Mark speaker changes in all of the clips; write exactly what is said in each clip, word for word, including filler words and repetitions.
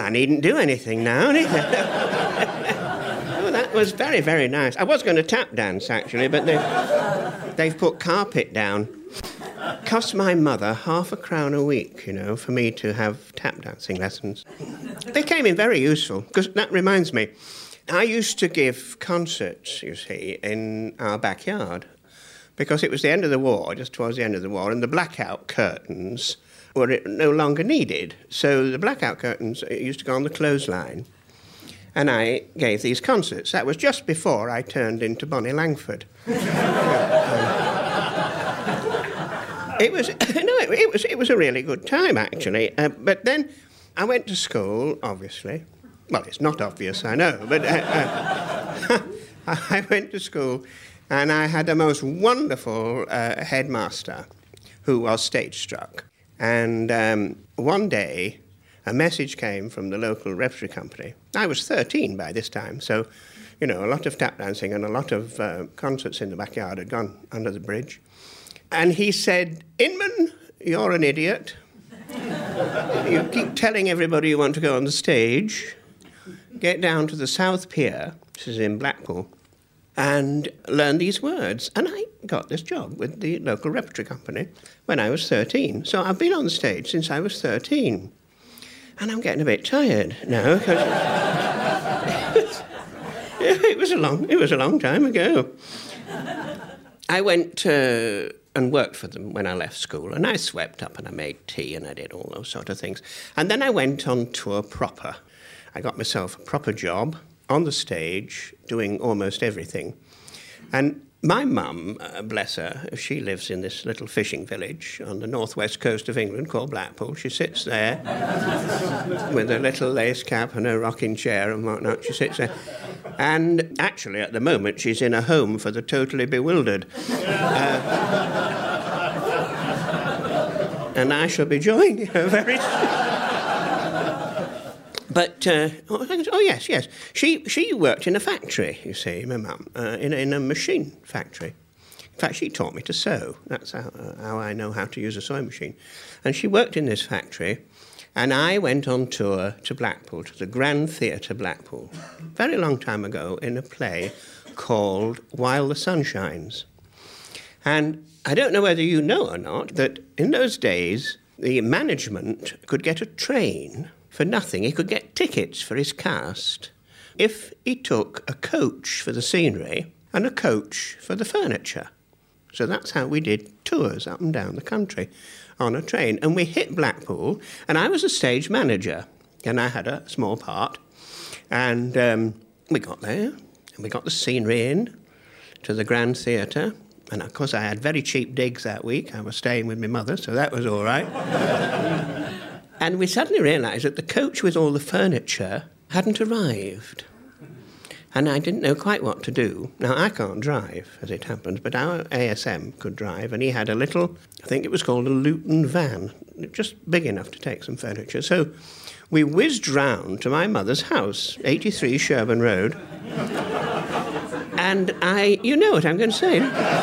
Speaker 1: I needn't do anything now, need I? Oh, that was very, very nice. I was going to tap dance, actually, but they, they've put carpet down. Cost my mother half a crown a week, you know, for me to have tap dancing lessons. They came in very useful, because that reminds me, I used to give concerts, you see, in our backyard, because it was the end of the war, just towards the end of the war, and the blackout curtains were no longer needed. So the blackout curtains used to go on the clothesline, and I gave these concerts. That was just before I turned into Bonnie Langford. It was no, it, it was it was a really good time, actually. Uh, but then I went to school, obviously. Well, it's not obvious, I know, but uh, uh, I went to school, and I had a most wonderful uh, headmaster who was stage-struck. And um, one day, a message came from the local repertory company. I was thirteen by this time, so, you know, a lot of tap dancing and a lot of uh, concerts in the backyard had gone under the bridge. And he said, "Inman, you're an idiot. You keep telling everybody you want to go on the stage. Get down to the South Pier," this is in Blackpool, "and learn these words." And I got this job with the local repertory company when I was thirteen. So I've been on the stage since I was thirteen. And I'm getting a bit tired now, because it was a long, it was a long time ago. I went to... and worked for them when I left school, and I swept up and I made tea and I did all those sort of things. And then I went on tour proper. I got myself a proper job on the stage, doing almost everything. And my mum, uh, bless her, she lives in this little fishing village on the northwest coast of England called Blackpool. She sits there with a little lace cap and a rocking chair and whatnot. She sits there. And actually, at the moment, she's in a home for the totally bewildered. Uh, and I shall be joining her very soon. But, uh, oh, oh, yes, yes. She she worked in a factory, you see, my mum, uh, in, a, in a machine factory. In fact, she taught me to sew. That's how, uh, how I know how to use a sewing machine. And she worked in this factory, and I went on tour to Blackpool, to the Grand Theatre Blackpool, very long time ago, in a play called While the Sun Shines. And I don't know whether you know or not, that in those days, the management could get a train for nothing. He could get tickets for his cast if he took a coach for the scenery and a coach for the furniture. So that's how we did tours up and down the country on a train. And we hit Blackpool, and I was a stage manager, and I had a small part. And um, we got there, and we got the scenery in to the Grand Theatre. And, of course, I had very cheap digs that week. I was staying with my mother, so that was all right. And we suddenly realised that the coach with all the furniture hadn't arrived. And I didn't know quite what to do. Now, I can't drive, as it happens, but our A S M could drive, and he had a little, I think it was called a Luton van, just big enough to take some furniture. So we whizzed round to my mother's house, eighty-three Sherburn Road, and I, you know what I'm going to say.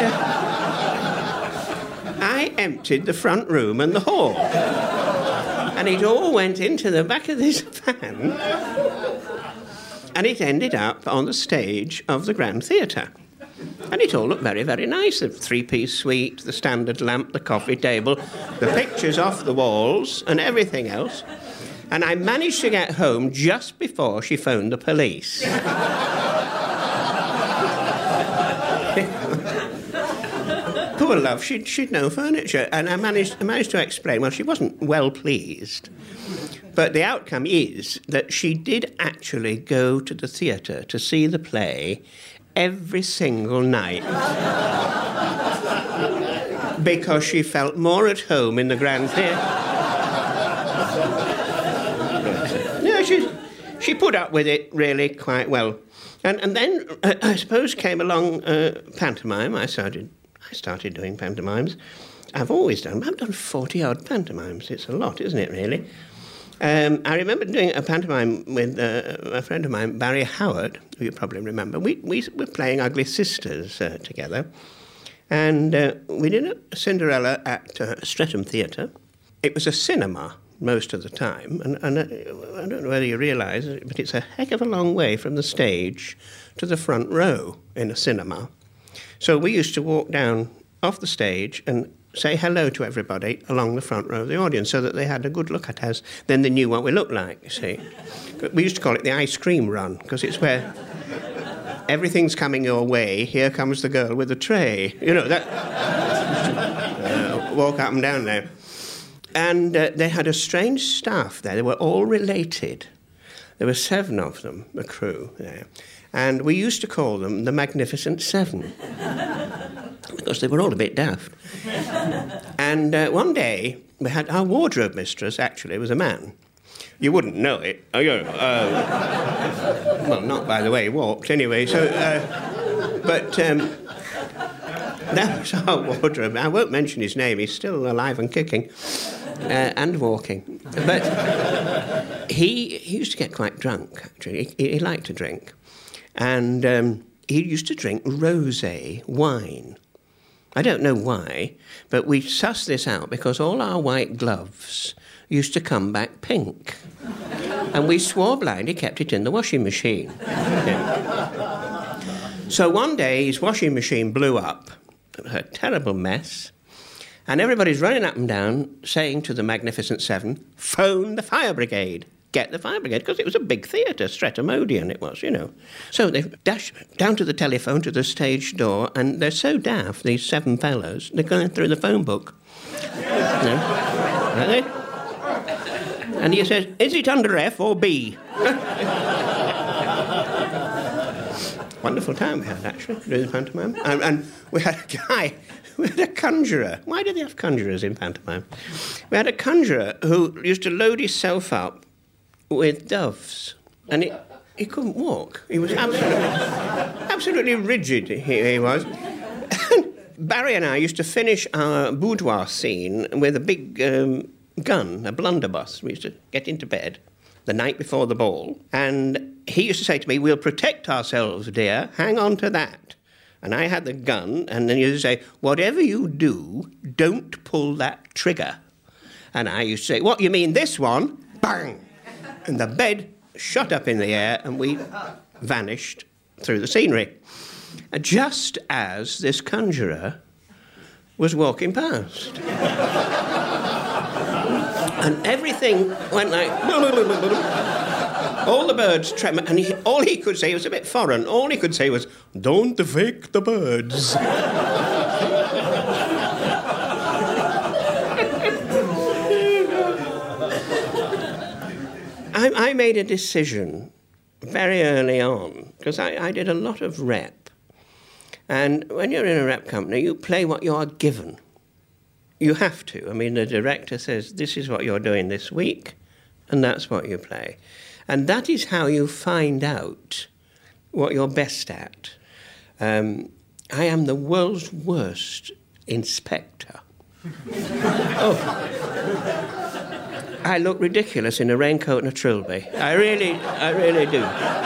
Speaker 1: I emptied the front room and the hall. And it all went into the back of this van, and it ended up on the stage of the Grand Theatre. And it all looked very, very nice. The three-piece suite, the standard lamp, the coffee table, the pictures off the walls, and everything else. And I managed to get home just before she phoned the police. Poor love, she'd, she'd no furniture. And I managed, I managed to explain, well, she wasn't well pleased. But the outcome is that she did actually go to the theatre to see the play every single night. Because she felt more at home in the Grand Theatre. No, she, she put up with it really quite well. And, and then, uh, I suppose, came along uh, pantomime. I started... I started doing pantomimes. I've always done. I've done forty-odd pantomimes. It's a lot, isn't it, really? Um, I remember doing a pantomime with uh, a friend of mine, Barry Howard, who you probably remember. We, we were playing Ugly Sisters uh, together. And uh, we did a Cinderella at uh, Streatham Theatre. It was a cinema, most of the time, and, and I don't know whether you realise it, but it's a heck of a long way from the stage to the front row in a cinema. So we used to walk down off the stage and say hello to everybody along the front row of the audience so that they had a good look at us. Then they knew what we looked like, you see. But we used to call it the ice cream run, because it's where everything's coming your way, here comes the girl with the tray. You know, that... uh, walk up and down there. And uh, they had a strange staff there. They were all related. There were seven of them, the crew there. And we used to call them the Magnificent Seven, because they were all a bit daft. And uh, one day, we had our wardrobe mistress, actually, was a man. You wouldn't know it. Oh, you know, uh, well, not by the way he walked, anyway. So, uh, but um, that was our wardrobe. I won't mention his name. He's still alive and kicking uh, and walking. But he, he used to get quite drunk, actually. He, he liked to drink. And um, he used to drink rosé wine. I don't know why, but we sussed this out because all our white gloves used to come back pink. And we swore blind he kept it in the washing machine. Yeah. So one day his washing machine blew up, a terrible mess, and everybody's running up and down saying to the Magnificent Seven, phone the fire brigade. Get the fire brigade, because it was a big theatre, Streatham Odeon it was, you know. So they dash down to the telephone, to the stage door, and they're so daft, these seven fellows, they're going through the phone book. You know, are they? And he says, is it under F or B? Wonderful time we had, actually, doing the pantomime. And, and we had a guy, we had a conjurer. Why do they have conjurers in pantomime? We had a conjurer who used to load himself up with doves, and he, he couldn't walk. He was absolutely, absolutely rigid, he, he was. And Barry and I used to finish our boudoir scene with a big um, gun, a blunderbuss. We used to get into bed the night before the ball, and he used to say to me, we'll protect ourselves, dear, hang on to that. And I had the gun, and then he used to say, whatever you do, don't pull that trigger. And I used to say, what, you mean this one? Bang! And the bed shot up in the air, and we vanished through the scenery. And just as this conjurer was walking past. And everything went like... all the birds trembled, and he, all he could say was a bit foreign. All he could say was, don't fake the birds. I, I made a decision very early on, because I, I did a lot of rep. And when you're in a rep company, you play what you are given. You have to. I mean, the director says, this is what you're doing this week, and that's what you play. And that is how you find out what you're best at. Um, I am the world's worst inspector. Oh. I look ridiculous in a raincoat and a trilby. I really, I really do.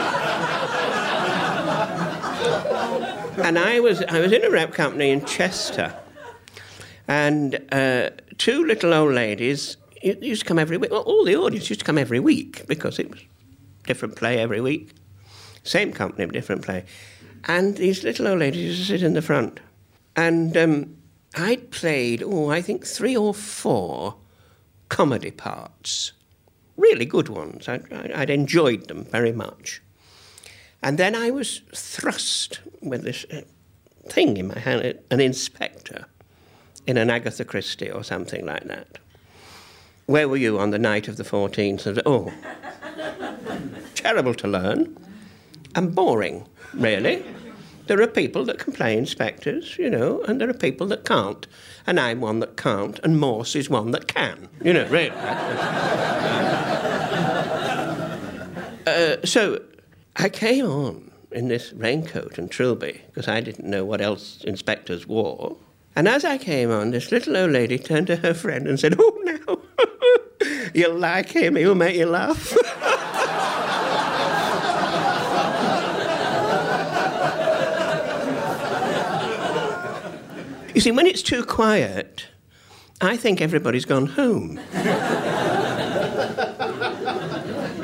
Speaker 1: And I was, I was in a rep company in Chester, and uh, two little old ladies used to come every week. Well, all the audience used to come every week because it was different play every week. Same company, but different play. And these little old ladies used to sit in the front. And um, I'd played, oh, I think three or four comedy parts. Really good ones. I'd, I'd enjoyed them very much. And then I was thrust with this uh, thing in my hand, an inspector in an Agatha Christie or something like that. Where were you on the night of the fourteenth? Oh, terrible to learn and boring, really. There are people that can play inspectors, you know, and there are people that can't. And I'm one that can't, and Morse is one that can. You know, really. uh, so I came on in this raincoat and trilby, because I didn't know what else inspectors wore. And as I came on, this little old lady turned to her friend and said, oh, now, you'll like him, he'll make you laugh. You see, when it's too quiet, I think everybody's gone home.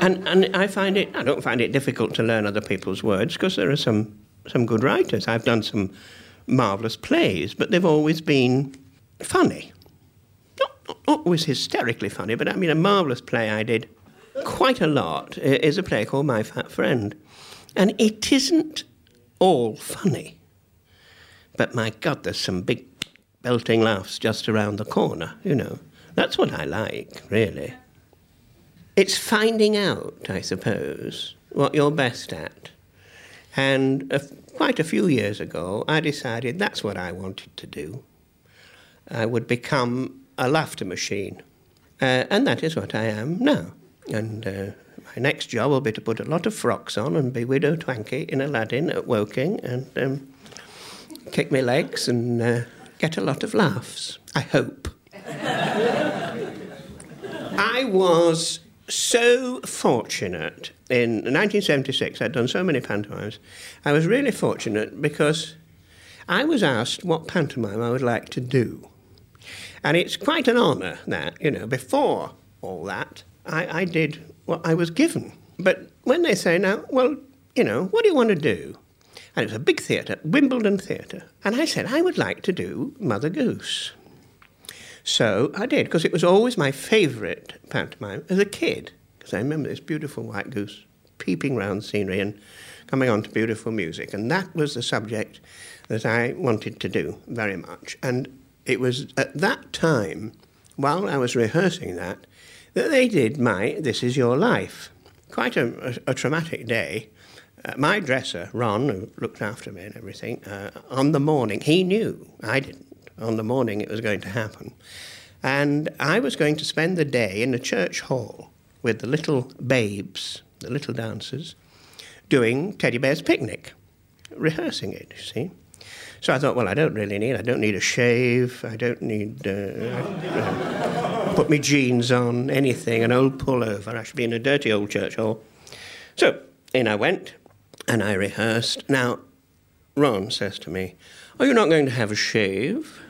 Speaker 1: And, and I find it, I don't find it difficult to learn other people's words because there are some, some good writers. I've done some marvellous plays, but they've always been funny. Not, not always hysterically funny, but I mean a marvellous play I did quite a lot is a play called My Fat Friend. And it isn't all funny. But my God, there's some big belting laughs just around the corner, you know. That's what I like, really. It's finding out, I suppose, what you're best at. And a, quite a few years ago, I decided that's what I wanted to do. I would become a laughter machine. Uh, and that is what I am now. And uh, my next job will be to put a lot of frocks on and be Widow Twankey in Aladdin at Woking and um, kick my legs and uh, get a lot of laughs, I hope. I was so fortunate. In nineteen seventy-six, I'd done so many pantomimes. I was really fortunate because I was asked what pantomime I would like to do. And it's quite an honour that, you know, before all that, I, I did what I was given. But when they say now, well, you know, what do you want to do? And it was a big theatre, Wimbledon Theatre. And I said, I would like to do Mother Goose. So I did, because it was always my favourite pantomime as a kid. Because I remember this beautiful white goose peeping round the scenery and coming on to beautiful music. And that was the subject that I wanted to do very much. And it was at that time, while I was rehearsing that, that they did my This Is Your Life. Quite a, a, a traumatic day. Uh, my dresser, Ron, who looked after me and everything, uh, on the morning, he knew, I didn't, on the morning it was going to happen. And I was going to spend the day in the church hall with the little babes, the little dancers, doing Teddy Bear's Picnic, rehearsing it, you see. So I thought, well, I don't really need, I don't need a shave, I don't need, uh, uh, put my jeans on, anything, an old pullover. I should be in a dirty old church hall. So in I went, and I rehearsed. Now, Ron says to me, oh, you're not going to have a shave?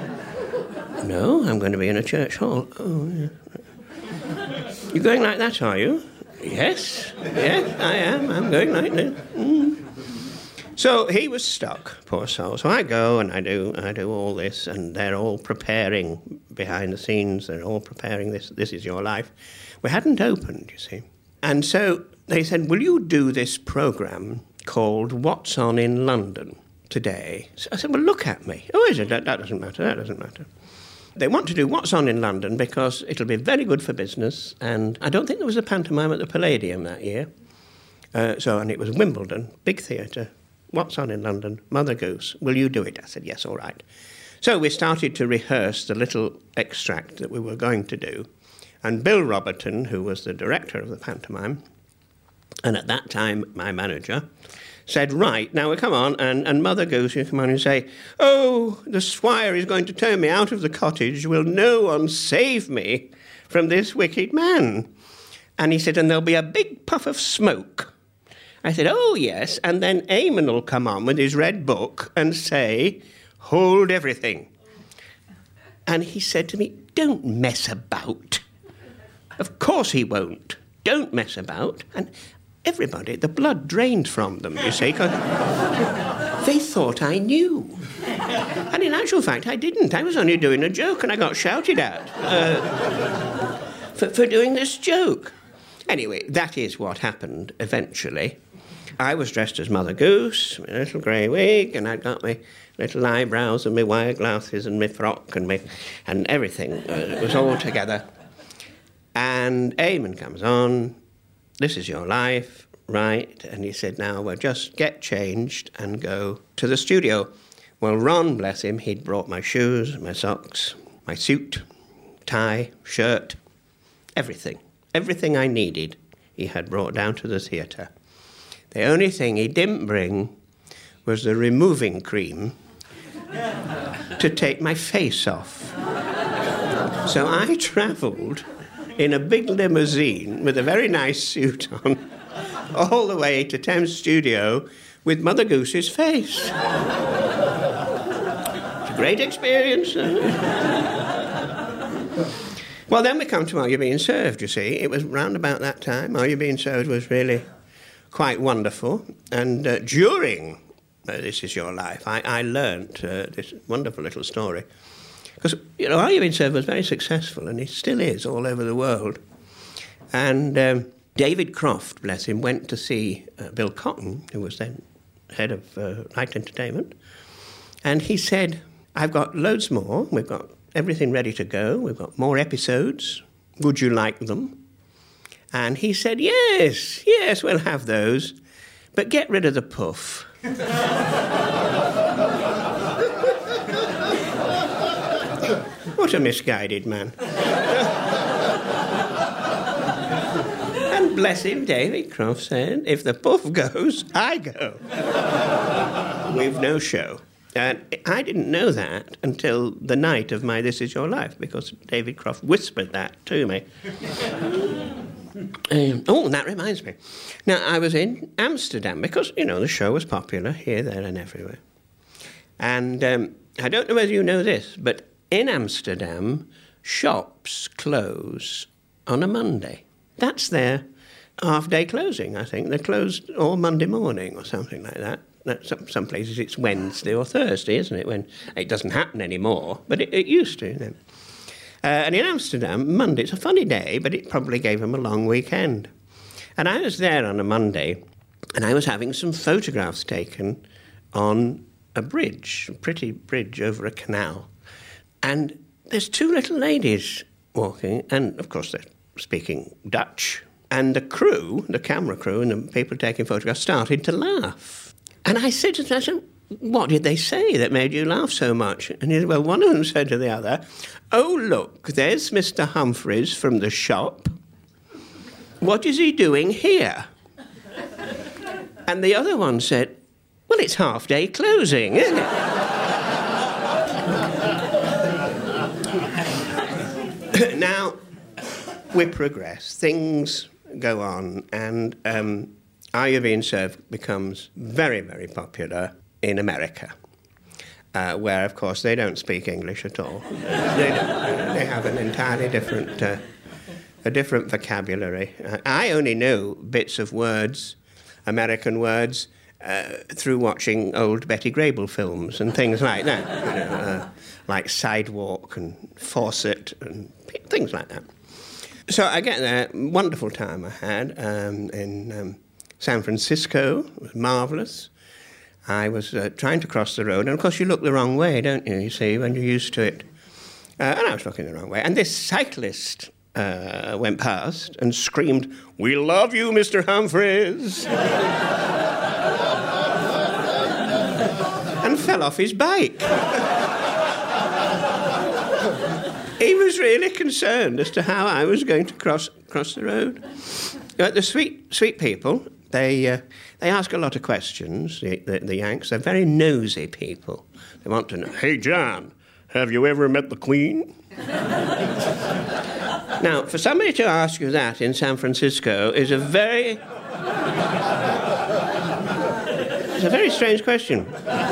Speaker 1: No, I'm going to be in a church hall. Oh, yeah. You're going like that, are you? Yes, yes, I am. I'm going like that. Mm. So he was stuck, poor soul. So I go and I do I do all this, and they're all preparing behind the scenes. They're all preparing this. This Is Your Life. We hadn't opened, you see. And so they said, will you do this programme called What's On in London today? So I said, well, look at me. Oh, is it? That, that doesn't matter. That doesn't matter. They want to do What's On in London because it'll be very good for business. And I don't think there was a pantomime at the Palladium that year. Uh, so, and it was Wimbledon, big theatre. What's On in London? Mother Goose. Will you do it? I said, yes, all right. So we started to rehearse the little extract that we were going to do. And Bill Roberton, who was the director of the pantomime, and at that time my manager, said, right, now we come on, and, and Mother Goose, you come on and say, oh, the squire is going to turn me out of the cottage. Will no one save me from this wicked man? And he said, and there'll be a big puff of smoke. I said, oh, yes, and then Eamon will come on with his red book and say, hold everything. And he said to me, don't mess about. Of course he won't. Don't mess about. And everybody, the blood drained from them, you see, because they thought I knew. And in actual fact, I didn't. I was only doing a joke, and I got shouted at uh, for, for doing this joke. Anyway, that is what happened eventually. I was dressed as Mother Goose, with a little grey wig, and I'd got my little eyebrows and my wire glasses and my frock and my, and everything. Uh, it was all together. And Eamon comes on, This Is Your Life, right? And he said, now we'll just get changed and go to the studio. Well, Ron, bless him, he'd brought my shoes, my socks, my suit, tie, shirt, everything. Everything I needed he had brought down to the theatre. The only thing he didn't bring was the removing cream to take my face off. So I travelled in a big limousine with a very nice suit on all the way to Thames Studio with Mother Goose's face. It's a great experience. Well, then we come to Are You Being Served, you see. It was round about that time. Are You Being Served was really quite wonderful. And uh, during uh, This Is Your Life, I, I learnt uh, this wonderful little story. Because, you know, Are You Being Served was very successful, and it still is all over the world. And um, David Croft, bless him, went to see uh, Bill Cotton, who was then head of uh, Night Entertainment, and he said, I've got loads more, we've got everything ready to go, we've got more episodes, would you like them? And he said, yes, yes, we'll have those, but get rid of the puff. What a misguided man. And bless him, David Croft said, if the puff goes, I go. We've no show. And I didn't know that until the night of my This Is Your Life, because David Croft whispered that to me. um, oh, and that reminds me. Now, I was in Amsterdam, because, you know, the show was popular here, there, and everywhere. And um, I don't know whether you know this, but in Amsterdam, shops close on a Monday. That's their half-day closing, I think. They're closed all Monday morning or something like that. Some, some places it's Wednesday or Thursday, isn't it? When it doesn't happen anymore, but it, it used to. You know. uh, and in Amsterdam, Monday, it's a funny day, but it probably gave them a long weekend. And I was there on a Monday, and I was having some photographs taken on a bridge, a pretty bridge over a canal. And there's two little ladies walking, and of course they're speaking Dutch. And the crew, the camera crew and the people taking photographs started to laugh. And I said to them, I said, what did they say that made you laugh so much? And he said, well, one of them said to the other, oh, look, there's Mister Humphreys from the shop. What is he doing here? And the other one said, well, it's half-day closing, isn't it? Now, we progress. Things go on, and um, Are You Being Served becomes very, very popular in America, uh, where, of course, they don't speak English at all. they, don't, they have an entirely different, uh, a different vocabulary. Uh, I only knew bits of words, American words, uh, through watching old Betty Grable films and things like that, you know, uh, like Sidewalk and Fawcett and things like that. So I get there, wonderful time I had um, in um, San Francisco. It was marvellous. I was uh, trying to cross the road, and of course you look the wrong way, don't you, you see, when you're used to it. Uh, and I was looking the wrong way. And this cyclist uh, went past and screamed, "We love you, Mister Humphreys!" and fell off his bike. He was really concerned as to how I was going to cross cross the road. But the sweet sweet people, they uh, they ask a lot of questions. The, the, the Yanks, they're very nosy people. They want to know, "Hey John, have you ever met the Queen?" Now, for somebody to ask you that in San Francisco is a very it's a very strange question.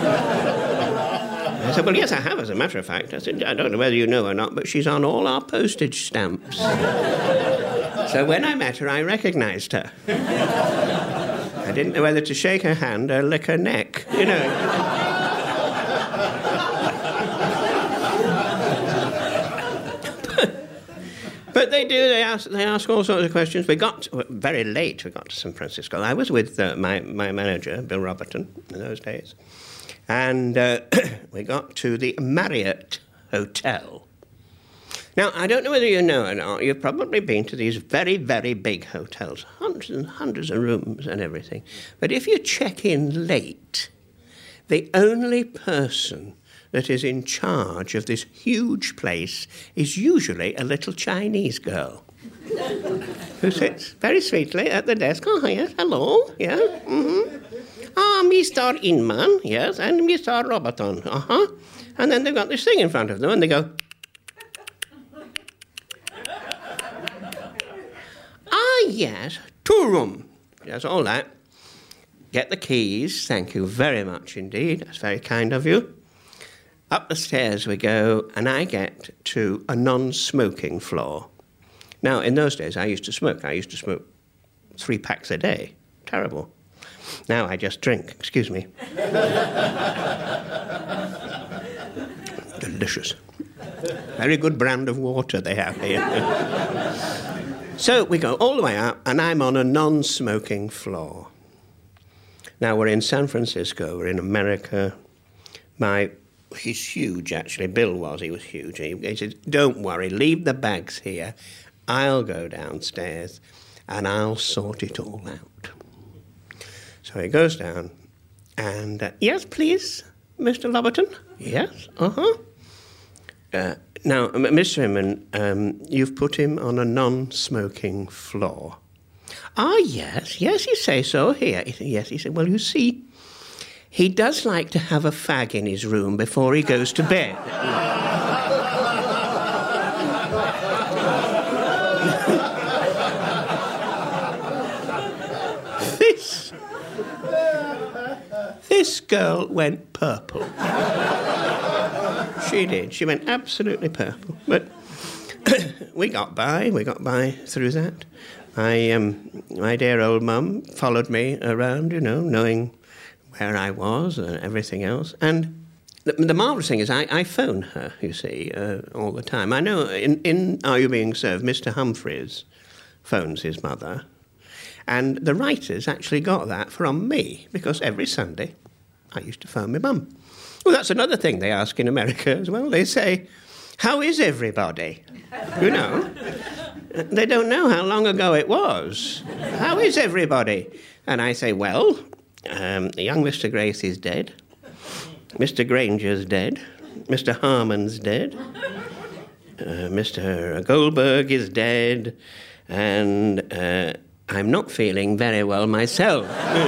Speaker 1: I said, well, yes, I have, as a matter of fact. I said, I don't know whether you know or not, but she's on all our postage stamps. So when I met her, I recognised her. I didn't know whether to shake her hand or lick her neck, you know. But they do, they ask, they ask all sorts of questions. We got, to, very late, we got to San Francisco. I was with uh, my, my manager, Bill Roberton, in those days. And uh, we got to the Marriott Hotel. Now, I don't know whether you know or not, you've probably been to these very, very big hotels, hundreds and hundreds of rooms and everything. But if you check in late, the only person that is in charge of this huge place is usually a little Chinese girl who sits very sweetly at the desk. Oh, yes, hello, yeah, mm-hmm. Ah, Mister Inman, yes, and Mister Roberton, uh-huh. And then they've got this thing in front of them, and they go... ah, yes, two room. Yes, all that. Get the keys, thank you very much indeed. That's very kind of you. Up the stairs we go, and I get to a non-smoking floor. Now, in those days, I used to smoke. I used to smoke three packs a day. Terrible. Now I just drink. Excuse me. Delicious. Very good brand of water they have here. So we go all the way up, and I'm on a non-smoking floor. Now, we're in San Francisco. We're in America. My... He's huge, actually. Bill was. He was huge. He, he said, don't worry, leave the bags here. I'll go downstairs and I'll sort it all out. So he goes down and, uh, yes, please, Mister Loberton? Yes, uh-huh. Uh, now, Mister Inman, um, you've put him on a non-smoking floor. Ah, yes, yes, you say so. Here, he said, yes, he said, well, you see... He does like to have a fag in his room before he goes to bed. this, this girl went purple. She did. She went absolutely purple. But we got by. We got by through that. My, um, my dear old mum followed me around, you know, knowing... where I was and everything else. And the, the marvellous thing is I, I phone her, you see, uh, all the time. I know in, in Are You Being Served, Mister Humphreys phones his mother, and the writers actually got that from me, because every Sunday I used to phone my mum. Well, that's another thing they ask in America as well. They say, how is everybody? You know, they don't know how long ago it was. How is everybody? And I say, well... Um, young Mister Grace is dead. Mister Granger's dead. Mister Harmon's dead. Uh, Mister Goldberg is dead. And uh, I'm not feeling very well myself.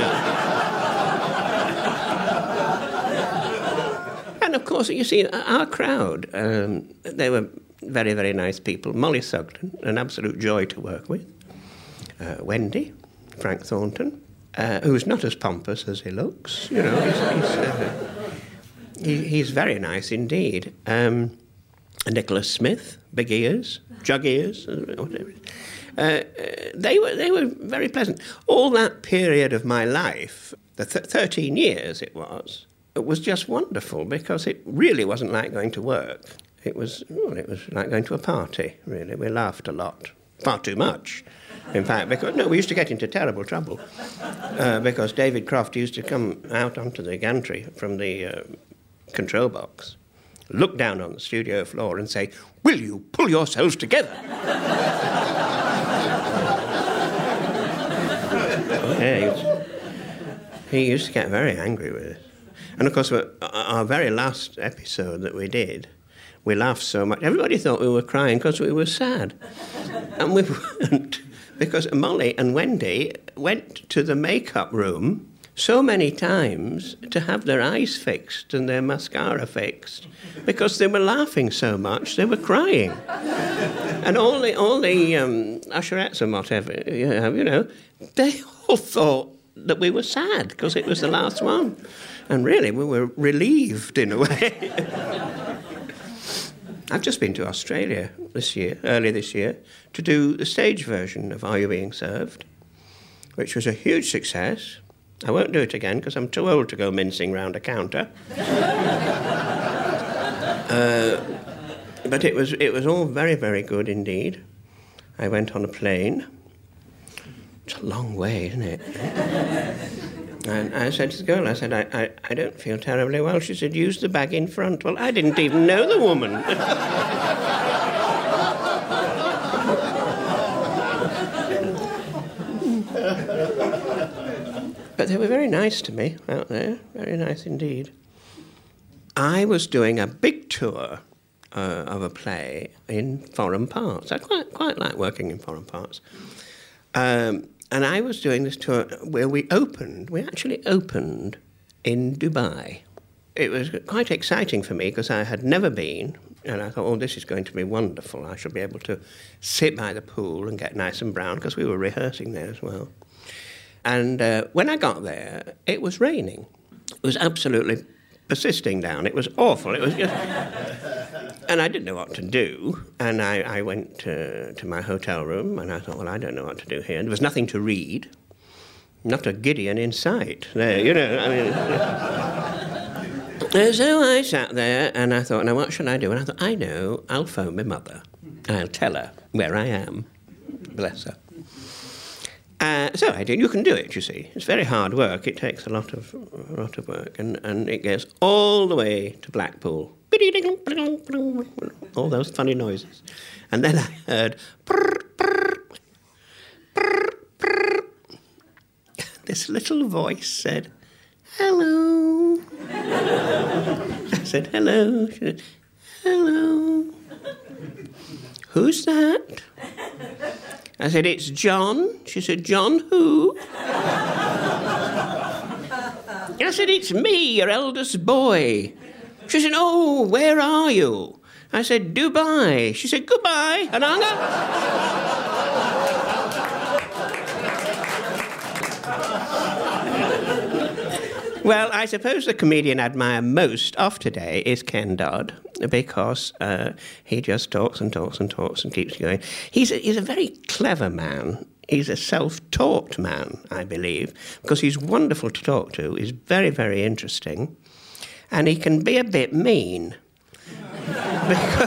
Speaker 1: And of course, you see, our crowd, um, they were very, very nice people. Molly Sugden, an absolute joy to work with. Uh, Wendy, Frank Thornton. Uh, who's not as pompous as he looks, you know. He's, he's, uh, he, he's very nice indeed. Um, Nicholas Smith, big ears, jug ears, whatever. Uh, they were they were very pleasant. All that period of my life, the th- thirteen years it was, it was just wonderful because it really wasn't like going to work. It was well, it was like going to a party. Really, we laughed a lot, far too much. In fact, because no, we used to get into terrible trouble uh, because David Croft used to come out onto the gantry from the uh, control box, look down on the studio floor and say, "Will you pull yourselves together?" oh, yeah, he, was, he used to get very angry with us. And of course, our very last episode that we did, we laughed so much. Everybody thought we were crying because we were sad. And we weren't. Because Molly and Wendy went to the makeup room so many times to have their eyes fixed and their mascara fixed because they were laughing so much they were crying. And all the, all the um, usherettes and whatever, you know, they all thought that we were sad because it was the last one. And really, we were relieved in a way. I've just been to Australia this year, early this year, to do the stage version of Are You Being Served, which was a huge success. I won't do it again because I'm too old to go mincing round a counter. uh, but it was it was all very, very good indeed. I went on a plane. It's a long way, isn't it? And I said to the girl, I said, I, I, I don't feel terribly well. She said, use the bag in front. Well, I didn't even know the woman. But they were very nice to me out there, very nice indeed. I was doing a big tour uh, of a play in foreign parts. I quite, quite like working in foreign parts. Um... And I was doing this tour where we opened, we actually opened in Dubai. It was quite exciting for me because I had never been, and I thought, oh, this is going to be wonderful. I shall be able to sit by the pool and get nice and brown because we were rehearsing there as well. And uh, when I got there, it was raining. It was absolutely persisting down. It was awful. It was just... And I didn't know what to do, and I, I went to, to my hotel room, and I thought, well, I don't know what to do here. And there was nothing to read, not a Gideon in sight. There, you know, I mean... uh, so I sat there, and I thought, now what should I do? And I thought, I know, I'll phone my mother. I'll tell her where I am. Bless her. Uh, so I did. You can do it, you see. It's very hard work. It takes a lot of, a lot of work, and, and it goes all the way to Blackpool. All those funny noises. And then I heard... This little voice said, hello. I said, hello. She said, hello. Who's that? I said, it's John. She said, John who? I said, it's me, your eldest boy. She said, oh, where are you? I said, Dubai. She said, goodbye, and hung up. Well, I suppose the comedian I admire most of today is Ken Dodd, because uh, he just talks and talks and talks and keeps going. He's a, he's a very clever man. He's a self-taught man, I believe, because he's wonderful to talk to. He's very, very interesting. And he can be a bit mean. because...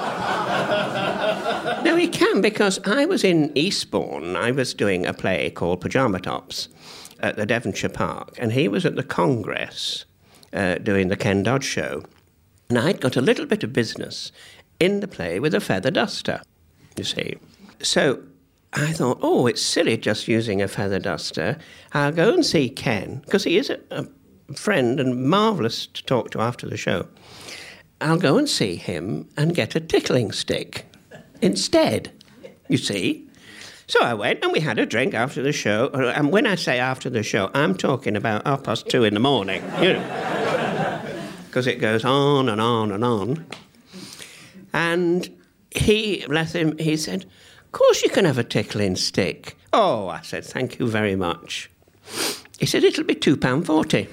Speaker 1: No, he can, because I was in Eastbourne. I was doing a play called Pyjama Tops at the Devonshire Park, and he was at the Congress uh, doing the Ken Dodd show. And I'd got a little bit of business in the play with a feather duster, you see. So I thought, oh, it's silly just using a feather duster. I'll go and see Ken, because he is a, a friend and marvellous to talk to after the show. I'll go and see him and get a tickling stick instead, you see. So I went and we had a drink after the show. And when I say after the show, I'm talking about half past two in the morning, you know, because it goes on and on and on. And he, bless him, he said, of course you can have a tickling stick. Oh, I said, thank you very much. He said, it'll be two pounds forty.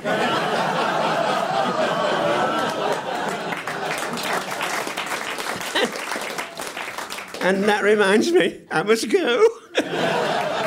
Speaker 1: And that reminds me, I must go.